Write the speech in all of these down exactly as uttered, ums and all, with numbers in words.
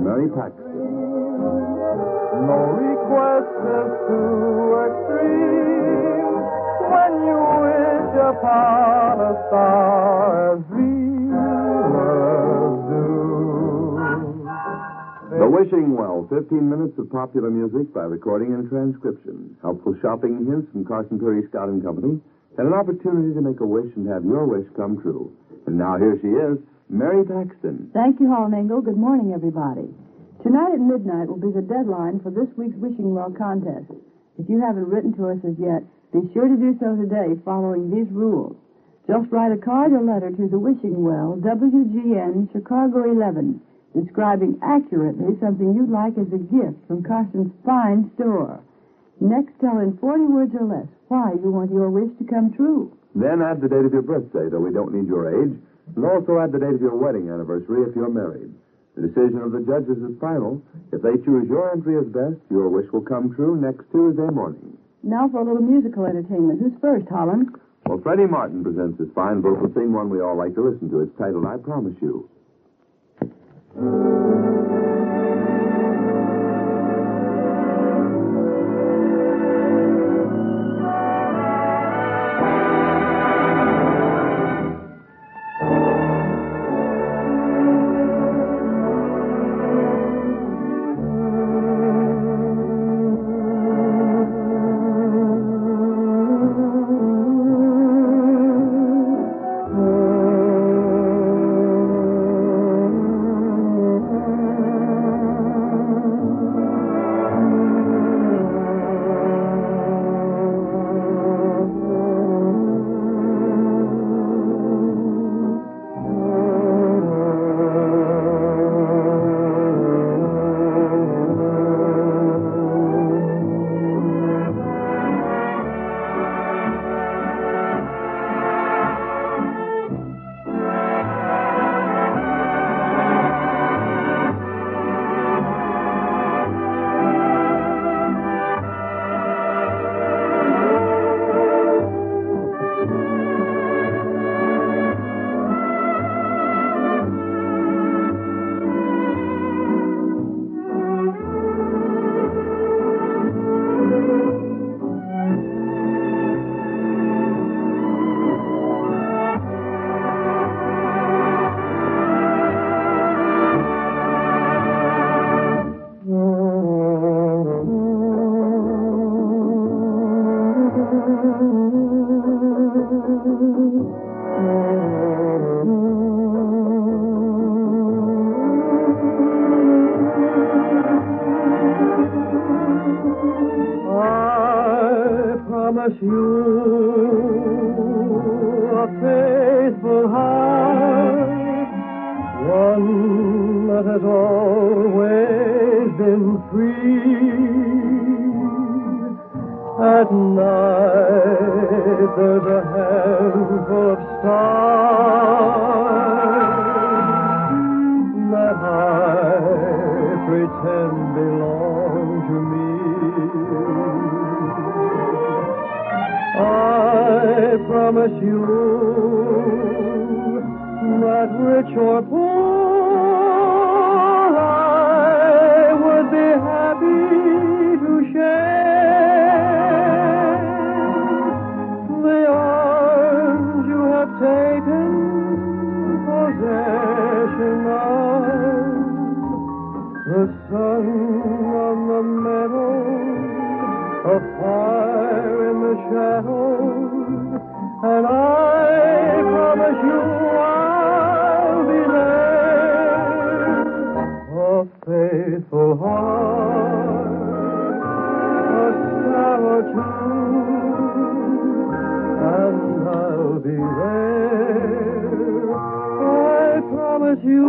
Mary Paxton. No request is too extreme when you wish upon a star as dreamers do. The Wishing Well, fifteen minutes of popular music by recording and transcription, helpful shopping hints from Carson Perry, Scott and Company, and an opportunity to make a wish and have your wish come true. And now here she is, Mary Paxton. Thank you, Hall and Engel. Good morning, everybody. Tonight at midnight will be the deadline for this week's Wishing Well contest. If you haven't written to us as yet, be sure to do so today following these rules. Just write a card or letter to the Wishing Well, W G N, Chicago eleven, describing accurately something you'd like as a gift from Carson's fine store. Next, tell in forty words or less why you want your wish to come true. Then add the date of your birthday, though we don't need your age, and also add the date of your wedding anniversary if you're married. The decision of the judges is final. If they choose your entry as best, your wish will come true next Tuesday morning. Now for a little musical entertainment. Who's first, Holland? Well, Freddie Martin presents this fine vocal thing, one we all like to listen to. It's titled, I Promise You. promise you a faithful heart, one that has always been free. At night there's a handful of stars that I pretend belong to me. I promise you that rich or poor I would be happy to share the arms you have taken possession of, the sun on the meadow, a fire in the shadows, and I promise you I'll be there. A faithful heart, a star or two, and I'll be there. I promise you.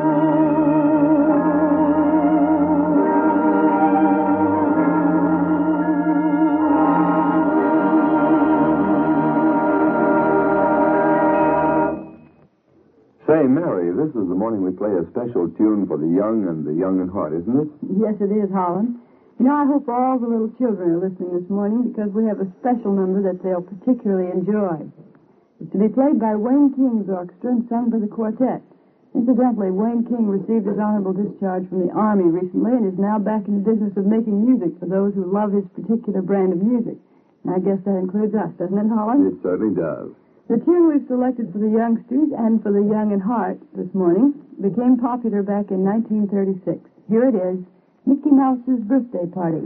Say, Mary, this is the morning we play a special tune for the young and the young in heart, isn't it? Yes, it is, Holland. You know, I hope all the little children are listening this morning because we have a special number that they'll particularly enjoy. It's to be played by Wayne King's orchestra and sung by the quartet. Incidentally, Wayne King received his honorable discharge from the Army recently and is now back in the business of making music for those who love his particular brand of music. And I guess that includes us, doesn't it, Holland? It certainly does. The tune we've selected for the youngsters and for the young in heart this morning became popular back in nineteen thirty-six. Here it is, Mickey Mouse's Birthday Party.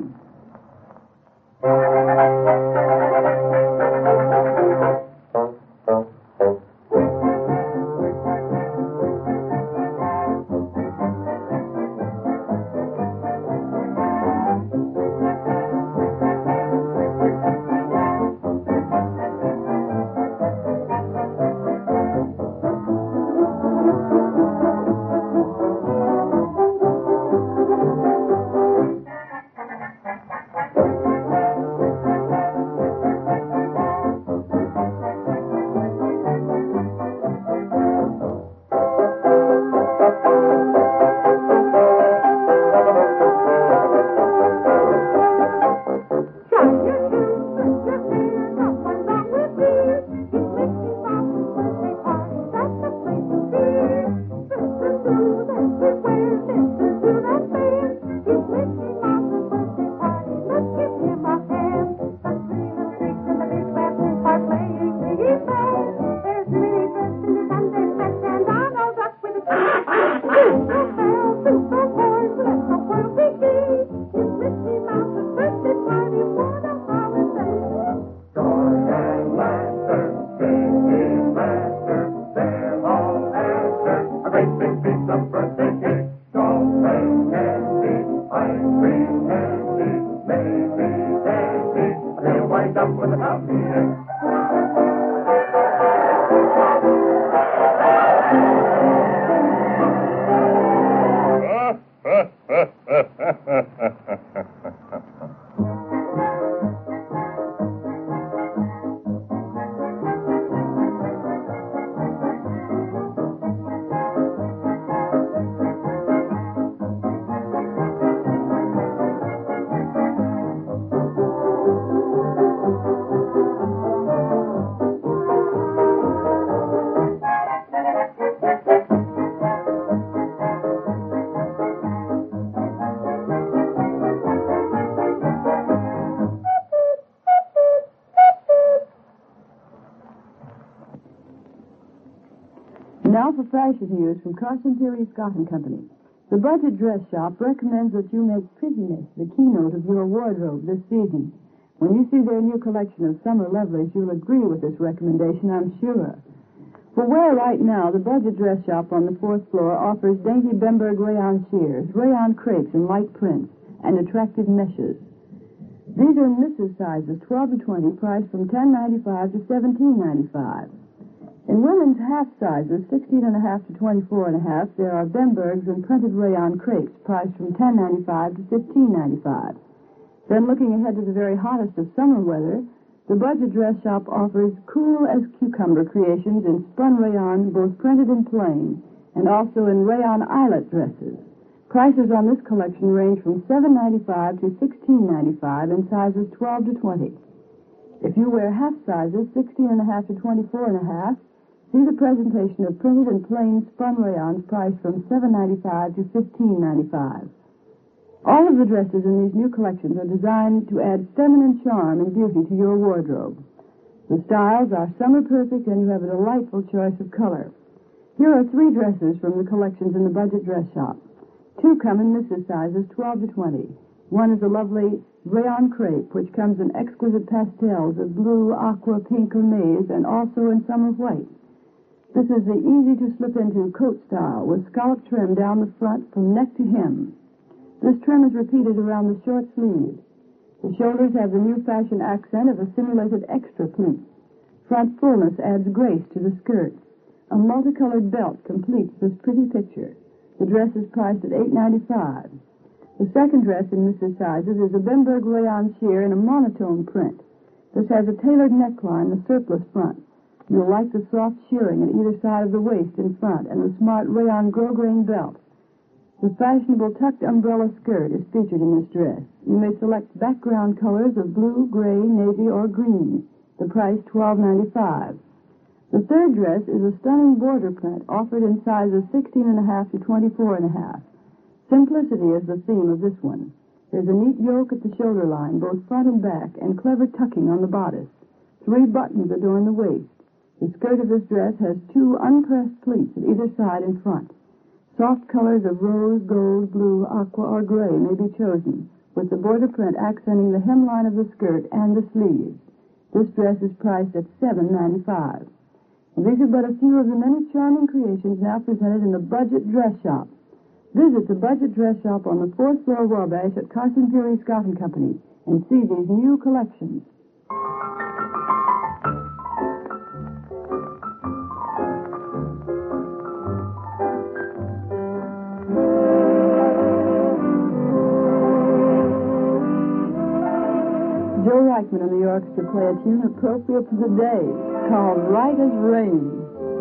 Now for fashion news from Carson Peary Scott and Company. The Budget Dress Shop recommends that you make prettiness the keynote of your wardrobe this season. When you see their new collection of summer lovelies, you'll agree with this recommendation, I'm sure. For wear right now, the Budget Dress Shop on the fourth floor offers dainty Bemberg rayon sheers, rayon crepes in light prints, and attractive meshes. These are Missus sizes, twelve to twenty, priced from ten ninety-five to seventeen ninety-five. In women's half sizes, sixteen and a half to twenty-four and a half, there are Bembergs and printed rayon crepes, priced from ten ninety-five to fifteen ninety-five. Then, looking ahead to the very hottest of summer weather, the Budget Dress Shop offers cool as cucumber creations in spun rayon, both printed and plain, and also in rayon eyelet dresses. Prices on this collection range from seven ninety-five to sixteen ninety-five in sizes twelve to twenty. If you wear half sizes, sixteen and a half to twenty-four and a half, see the presentation of printed and plain spun rayons priced from seven ninety-five to fifteen ninety-five. All of the dresses in these new collections are designed to add feminine charm and beauty to your wardrobe. The styles are summer perfect, and you have a delightful choice of color. Here are three dresses from the collections in the Budget Dress Shop. Two come in Missus sizes, twelve to twenty. One is a lovely rayon crepe, which comes in exquisite pastels of blue, aqua, pink, or maize, and also in summer white. This is the easy-to-slip into coat style with scallop trim down the front from neck to hem. This trim is repeated around the short sleeve. The shoulders have the new fashion accent of a simulated extra pleat. Front fullness adds grace to the skirt. A multicolored belt completes this pretty picture. The dress is priced at eight ninety-five. The second dress in Missus sizes is a Bemberg rayon sheer in a monotone print. This has a tailored neckline and a surplus front. You'll like the soft shirring at either side of the waist in front and the smart rayon grosgrain belt. The fashionable tucked umbrella skirt is featured in this dress. You may select background colors of blue, gray, navy, or green. The price twelve ninety-five. The third dress is a stunning border print offered in sizes sixteen and a half to twenty-four and a half. Simplicity is the theme of this one. There's a neat yoke at the shoulder line, both front and back, and clever tucking on the bodice. Three buttons adorn the waist. The skirt of this dress has two unpressed pleats at either side and front. Soft colors of rose, gold, blue, aqua, or gray may be chosen, with the border print accenting the hemline of the skirt and the sleeves. This dress is priced at seven dollars and ninety-five cents. And these are but a few of the many charming creations now presented in the Budget Dress Shop. Visit the Budget Dress Shop on the fourth floor of Wabash at Carson Peary Scott and Company and see these new collections. Joe Reichman and the Orchestra play a tune appropriate to the day called Right as Rain.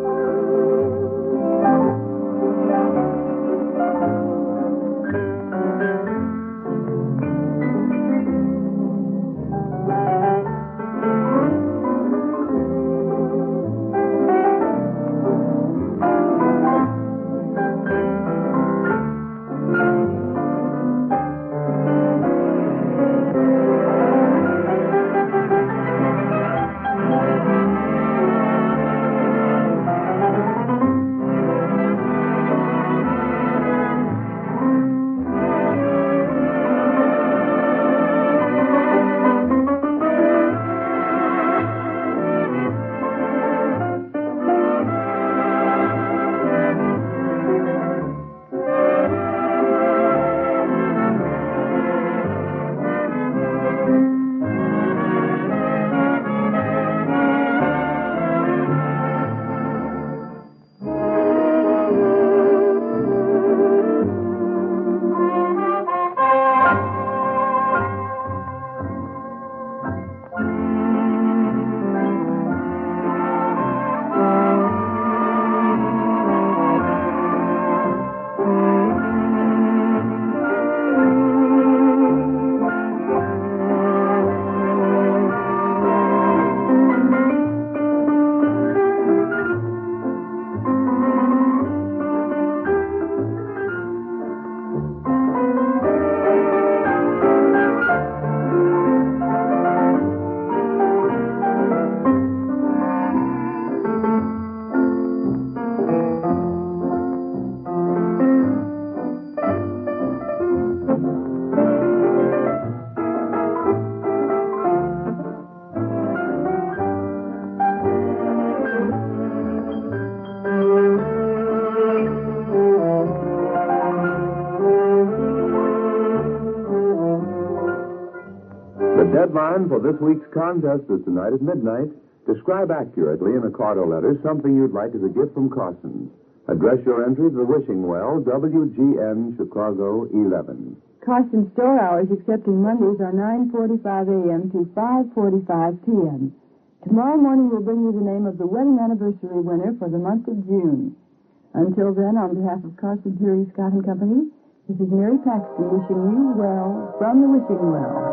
Deadline for this week's contest is tonight at midnight. Describe accurately in a card or letter something you'd like as a gift from Carson's. Address your entry to the Wishing Well, W G N, Chicago, eleven. Carson's store hours, excepting Mondays, are nine forty-five a.m. to five forty-five p.m. Tomorrow morning we'll bring you the name of the wedding anniversary winner for the month of June. Until then, on behalf of Carson Peary Scott and Company, this is Mary Paxton wishing you well from the Wishing Well.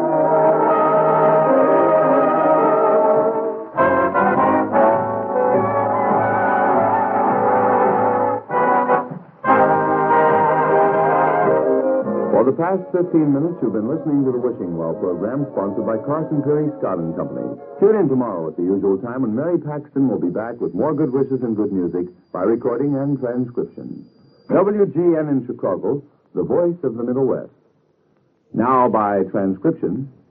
For the past fifteen minutes, you've been listening to the Wishing Well program sponsored by Carson Peary Scott and Company. Tune in tomorrow at the usual time, and Mary Paxton will be back with more good wishes and good music by recording and transcription. W G N in Chicago, the voice of the Middle West. Now by transcription,